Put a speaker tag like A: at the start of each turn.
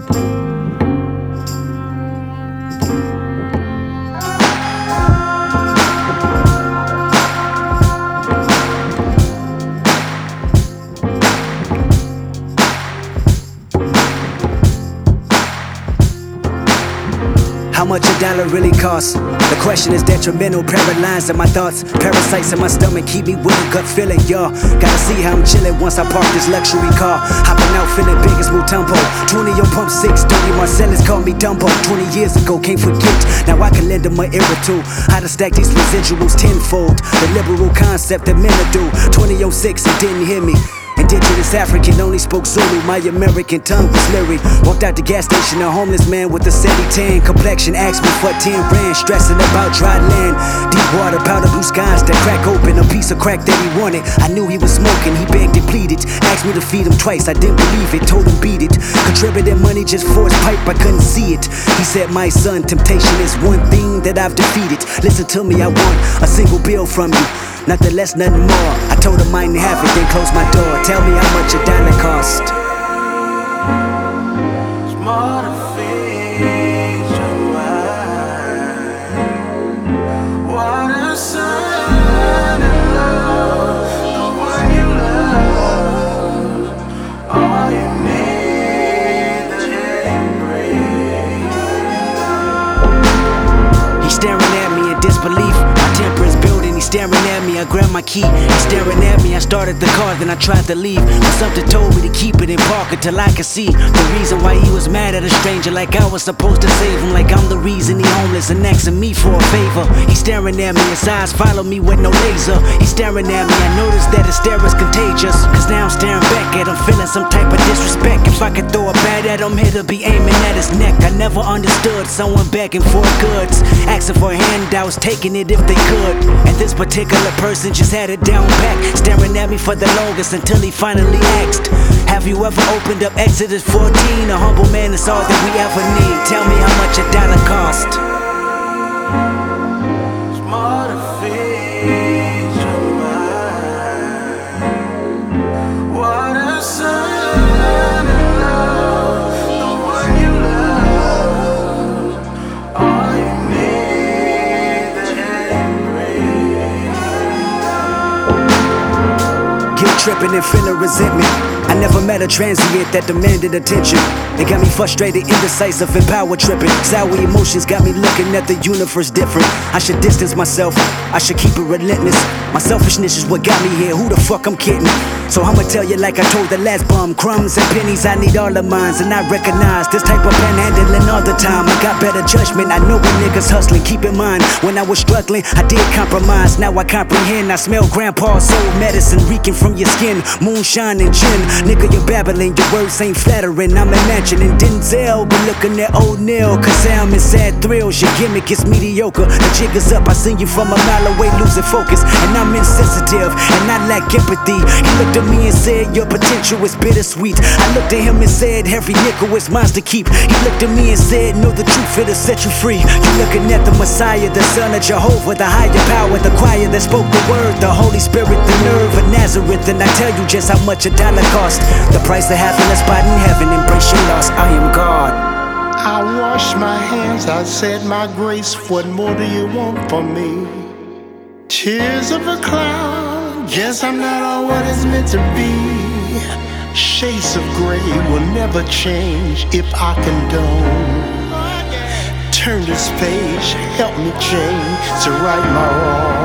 A: How much a dollar really costs? The question is detrimental, paralyzed in my thoughts. Parasites in my stomach keep me with a gut feeling, y'all. Gotta see how I'm chillin' once I park this luxury car. Hopping out feeling big as Mutombo. 20 on pump 6, 30 Marcellus called me Dumbo. 20 years ago, can't forget. Now I can lend them an ear or two. How to stack these residuals tenfold. The liberal concept that men do. 20 on 6 and didn't hear me. Indigenous African, only spoke Zulu. My American tongue was lyric. Walked out the gas station, a homeless man with a sandy tan complexion. Asked me for 10 rand, stressing about dry land. Deep water, powder blue skies that crack open. A piece of crack that he wanted. I knew he was smoking, he begged and pleaded. Asked me to feed him twice, I didn't believe it. Told him beat it. Contributed money just for his pipe, I couldn't see it. He said, my son, temptation is one thing that I've defeated. Listen to me, I want a single bill from you. Nothing less, nothing more. I told him I didn't have it, then closed my door. Tell me how much a dollar cost.
B: It's more to feed your mind. Water, sun, and love. The one you love. All you need to breathe.
A: He's staring at me in disbelief. My temper is building. He's staring at me, I grabbed my key. He's staring at me, I started the car, then I tried to leave. But something told me to keep it in park until I could see the reason why he was mad at a stranger. Like I was supposed to save him, like I'm the reason he homeless and asking me for a favor. He's staring at me, his eyes follow me with no laser. He's staring at me, I noticed that his stare is contagious. Cause now I'm staring back at him, feeling some type of disrespect. If I could throw a bat at him, it'll be aiming at his neck. I never understood someone begging for goods, asking for handouts, taking it if they could. And this particular person just had it down pat, staring at me for the longest until he finally asked, have you ever opened up Exodus 14? A humble man is all that we ever need. Tell me how much a dollar cost.
B: It's more to feed your mind. Water, sun, and love. The one you love. All you need to breathe.
A: Guilt tripping and feeling resentment. I never met a transient that demanded attention. They got me frustrated, indecisive, and power tripping. Sour emotions got me looking at the universe different. I should distance myself, I should keep it relentless. My selfishness is what got me here, who the fuck I'm kidding? So I'ma tell you like I told the last bum. Crumbs and pennies, I need all of mine. And I recognize this type of panhandling all the time. I got better judgment, I know when niggas hustling. Keep in mind, when I was struggling, I did compromise. Now I comprehend, I smell grandpa's soul medicine reeking from your skin. Moonshine and gin, nigga you're babbling, your words ain't flattering. I'm imagining Denzel, but looking at O'Neal. Cause I'm in sad thrills, your gimmick is mediocre. The jig is up, I seen you from a mile away losing focus. And I'm insensitive, and I lack empathy. He looked at me and said, your potential is bittersweet. I looked at him and said, every nickel is mine to keep. He looked at me and said, know the truth, it'll set you free. You looking at the Messiah, the Son of Jehovah, the higher power, the choir that spoke the word, the Holy Spirit, the nerve of Nazareth. And I tell you just how much a dollar cost. The price of having a spot in heaven, embrace your loss, I am God.
C: I washed my hands, I said my grace. What more do you want from me? Tears of a cloud, guess I'm not all what it's meant to be. Shades of gray will never change if I condone. Turn this page, help me change to right my wrong.